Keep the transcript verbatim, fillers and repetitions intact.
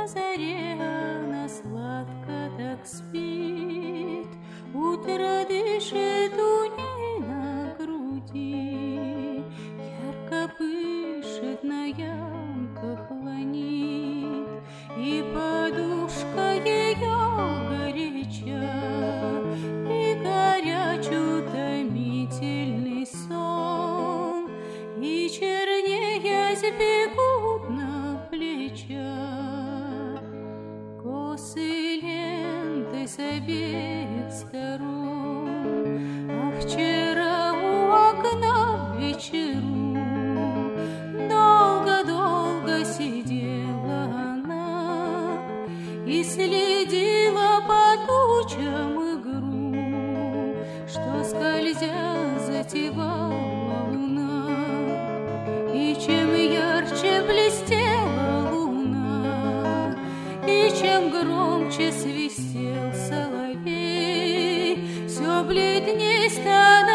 заре она сладко так спит, утро дышит у ней на груди, ярко пышет на ямках ланит, и подушка ее горяча, и горяч утомительный сон, и чернеясь бегут на плечах косы ленты с обеих сторон. А вчера у окна в вечеру долго-долго сидела она и следила по тучам игру, что скользя затевала луна. И чем ярче блестела луна, и чем громче свистел соловей, все бледней становилась